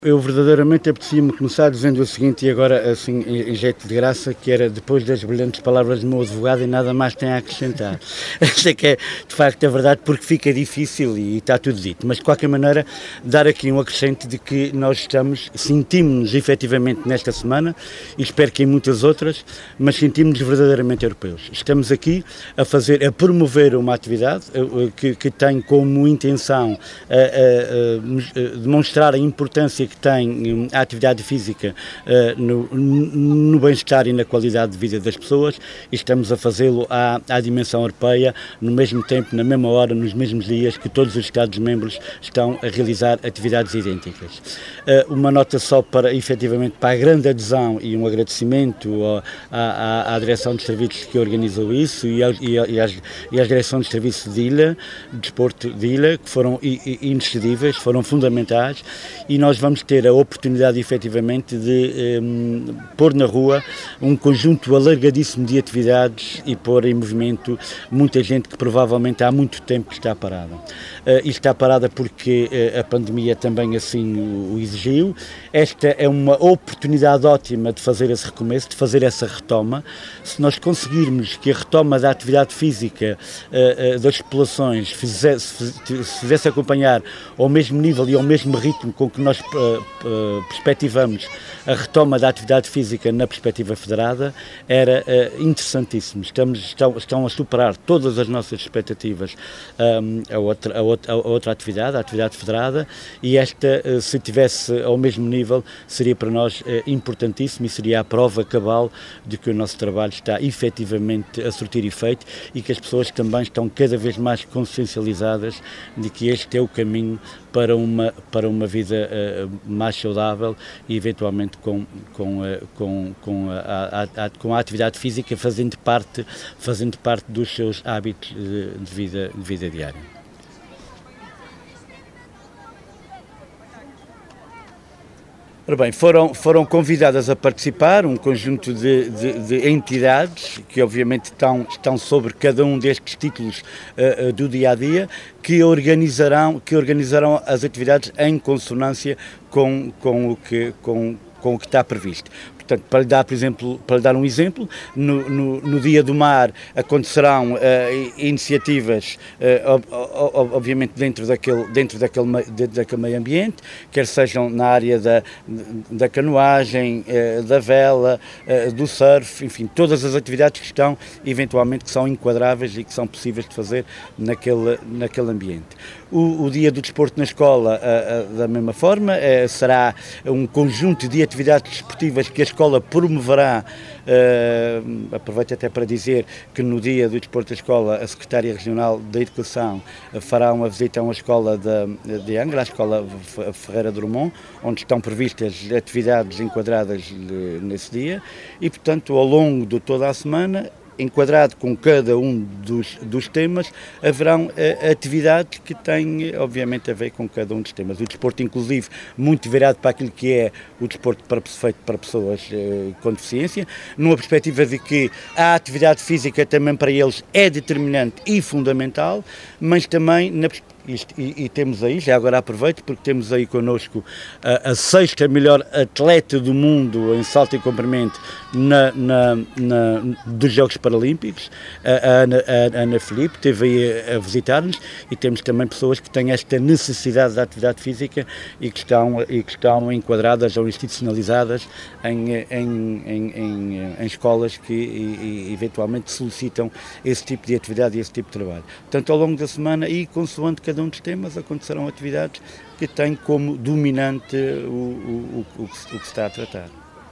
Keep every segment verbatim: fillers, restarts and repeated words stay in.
Eu verdadeiramente apetecia-me começar dizendo o seguinte, e agora assim em jeito de graça, que era depois das brilhantes palavras do meu advogado e nada mais tem a acrescentar. Esta que é de facto a verdade, porque fica difícil e está tudo dito, mas de qualquer maneira dar aqui um acrescente de que nós estamos, sentimos-nos efetivamente nesta semana e espero que em muitas outras, mas sentimos-nos verdadeiramente europeus. Estamos aqui a fazer, a promover uma atividade que, que tem como intenção a, a, a demonstrar a importância que tem a atividade física uh, no, no bem-estar e na qualidade de vida das pessoas, e estamos a fazê-lo à, à dimensão europeia, no mesmo tempo, na mesma hora, nos mesmos dias que todos os Estados-membros estão a realizar atividades idênticas. Uh, uma nota só para, efetivamente, para a grande adesão e um agradecimento à, à, à Direção de Serviços que organizou isso e, aos, e, e, às, e às Direções de Serviços de Ilha, de Desporto de Ilha, que foram inexcedíveis, foram fundamentais, e nós vamos ter a oportunidade efetivamente de um, pôr na rua um conjunto alargadíssimo de atividades e pôr em movimento muita gente que provavelmente há muito tempo está parada. Uh, e está parada porque uh, a pandemia também assim o, o exigiu. Esta é uma oportunidade ótima de fazer esse recomeço, de fazer essa retoma. Se nós conseguirmos que a retoma da atividade física uh, uh, das populações fizesse, se fizesse acompanhar ao mesmo nível e ao mesmo ritmo com que nós uh, uh, perspectivamos a retoma da atividade física na perspectiva federada, era uh, interessantíssimo. Estamos, estão, estão a superar todas as nossas expectativas um, a, outra, a, outra, a outra atividade, a atividade federada, e esta, uh, se tivesse ao mesmo nível, seria para nós uh, importantíssimo e seria a prova cabal de que o nosso trabalho está efetivamente a surtir efeito e que as pessoas também estão cada vez mais consciencializadas de que este é o caminho para uma, para uma vida uh, mais saudável e eventualmente com, com, uh, com, com, a, a, a, com a atividade física fazendo parte, fazendo parte dos seus hábitos de, de, vida, de vida diária. Ora bem, foram, foram convidadas a participar um conjunto de, de, de entidades que obviamente estão, estão sobre cada um destes títulos uh, uh, do dia-a-dia, que organizarão, que organizarão as atividades em consonância com, com, o, que, com, com o que está previsto. Portanto, para lhe dar, por exemplo, para lhe dar um exemplo, no, no, no Dia do Mar acontecerão uh, iniciativas, uh, ob, ob, obviamente dentro daquele, dentro, daquele, dentro daquele meio ambiente, quer sejam na área da, da canoagem, uh, da vela, uh, do surf, enfim, todas as atividades que estão, eventualmente, que são enquadráveis e que são possíveis de fazer naquele, naquele ambiente. O, o Dia do Desporto na Escola, uh, uh, da mesma forma, uh, será um conjunto de atividades desportivas que a escola promoverá. Uh, aproveito até para dizer que no Dia do Desporto da Escola a Secretária Regional da Educação uh, fará uma visita a uma escola de, de Angra, a Escola Ferreira Drummond, onde estão previstas atividades enquadradas de, nesse dia e, portanto, ao longo de toda a semana, enquadrado com cada um dos, dos temas, haverão uh, atividades que têm, obviamente, a ver com cada um dos temas. O desporto inclusive muito virado para aquilo que é o desporto para, feito para pessoas uh, com deficiência, numa perspectiva de que a atividade física também para eles é determinante e fundamental, mas também na perspectiva Isto, e, e temos aí, já agora aproveito, porque temos aí connosco a, a sexta melhor atleta do mundo em salto e comprimento na, na, na, dos Jogos Paralímpicos, a, a, Ana, a Ana Filipe, esteve aí a, a visitar-nos, e temos também pessoas que têm esta necessidade de atividade física e que estão, e que estão enquadradas ou institucionalizadas em, em, em, em, em escolas que e, e, eventualmente solicitam esse tipo de atividade e esse tipo de trabalho. Portanto, ao longo da semana e consoante cada um dos temas acontecerão atividades que têm como dominante o, o, o, o, que, o que se está a tratar.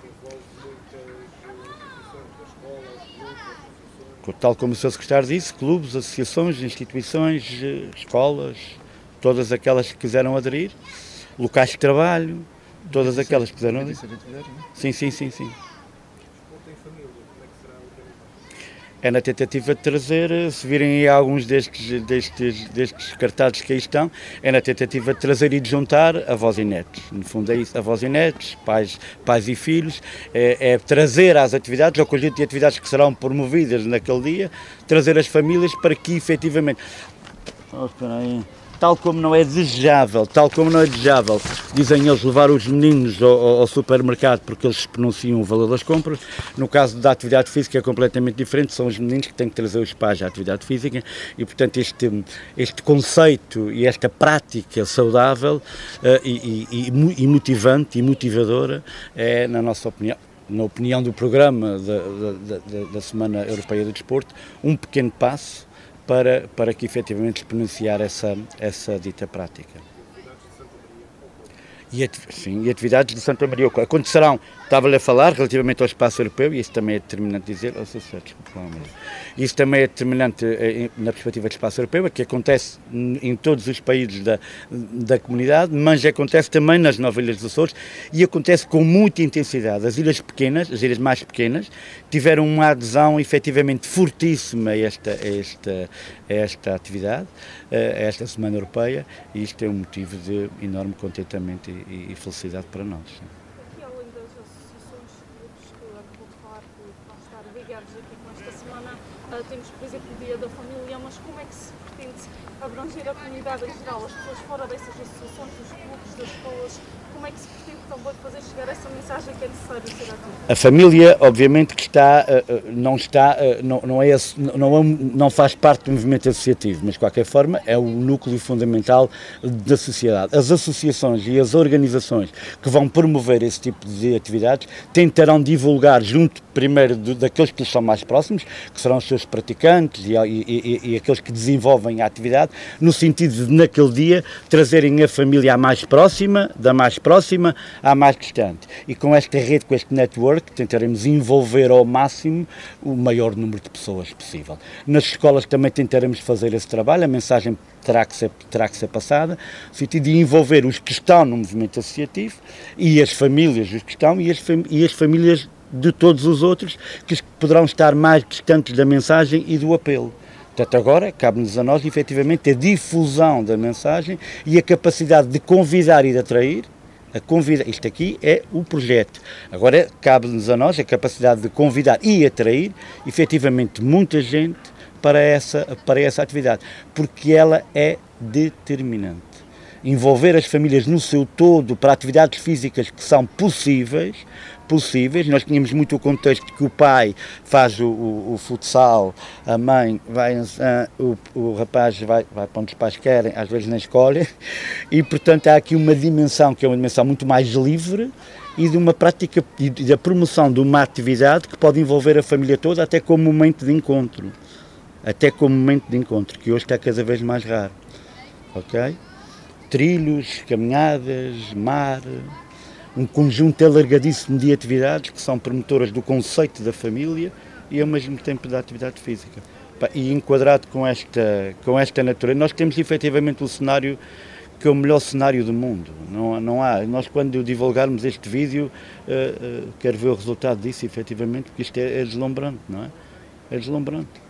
Tal como o senhor Secretário disse, clubes, associações, instituições, escolas, todas aquelas que quiseram aderir, locais de trabalho, todas aquelas que quiseram aderir. Sim, sim, sim, sim. É na tentativa de trazer, se virem aí alguns destes, destes, destes cartazes que aí estão, é na tentativa de trazer e de juntar avós e netos. No fundo é isso, avós e netos, pais, pais e filhos, é, é trazer às atividades, ao conjunto de atividades que serão promovidas naquele dia, trazer as famílias para que efetivamente... Oh, espera aí. tal como não é desejável, tal como não é desejável, dizem eles, levar os meninos ao, ao supermercado porque eles pronunciam o valor das compras. No caso da atividade física é completamente diferente, são os meninos que têm que trazer os pais à atividade física e, portanto, este, este conceito e esta prática saudável uh, e, e, e motivante e motivadora é, na nossa opinião, na opinião do programa da, da, da Semana Europeia do Desporto, um pequeno passo para, para que efetivamente exponenciar essa, essa dita prática. E, sim, e atividades de Santa Maria acontecerão, estava-lhe a falar relativamente ao espaço europeu, e isso também é determinante dizer, oh, isso também é determinante na perspectiva do espaço europeu, que acontece em todos os países da, da comunidade, mas acontece também nas nove ilhas dos Açores e acontece com muita intensidade. As ilhas pequenas, as ilhas mais pequenas, tiveram uma adesão efetivamente fortíssima a esta, a esta, a esta atividade, a esta Semana Europeia, e isto é um motivo de enorme contentamento e, e felicidade para nós. E além das associações que acabou de falar que vão estar ligados aqui com esta semana, uh, temos, por exemplo, o Dia da Família, mas como é que se pretende abranger a comunidade em geral, as pessoas fora dessas associações, dos clubes, das escolas, como é que se pretende também fazer chegar essa mensagem que é necessário ser ativa? A família, obviamente, que está, não está, não, não, é, não, não faz parte do movimento associativo, mas de qualquer forma é o núcleo fundamental da sociedade. As associações e as organizações que vão promover esse tipo de atividades tentarão divulgar junto primeiro do, daqueles que lhes são mais próximos, que serão os seus praticantes e, e, e, e aqueles que desenvolvem a atividade, no sentido de naquele dia trazerem a família à mais próxima, da mais próxima à mais distante. E com esta rede, com este network, tentaremos envolver ao máximo o maior número de pessoas possível. Nas escolas também tentaremos fazer esse trabalho, a mensagem terá que ser, terá que ser passada, no sentido de envolver os que estão no movimento associativo e as famílias dos que estão e as, e as famílias de todos os outros que poderão estar mais distantes da mensagem e do apelo. Portanto, agora cabe-nos a nós, efetivamente, a difusão da mensagem e a capacidade de convidar e de atrair. A convida, isto aqui é o projeto. Agora cabe-nos a nós a capacidade de convidar e atrair, efetivamente, muita gente para essa, para essa atividade, porque ela é determinante. Envolver as famílias no seu todo para atividades físicas que são possíveis, possíveis. Nós tínhamos muito o contexto que o pai faz o, o, o futsal, a mãe vai, uh, o, o rapaz vai, vai para onde os pais querem, às vezes na escola, e portanto há aqui uma dimensão que é uma dimensão muito mais livre e de uma prática e da promoção de uma atividade que pode envolver a família toda, até como momento de encontro, até como momento de encontro, que hoje está cada vez mais raro, ok? Trilhos, caminhadas, mar, um conjunto alargadíssimo de atividades que são promotoras do conceito da família e ao mesmo tempo da atividade física. E enquadrado com esta, com esta natureza, nós temos efetivamente um cenário que é o melhor cenário do mundo. Não, não há. Nós, quando divulgarmos este vídeo, uh, uh, quero ver o resultado disso, efetivamente, porque isto é, é deslumbrante, não é? É deslumbrante.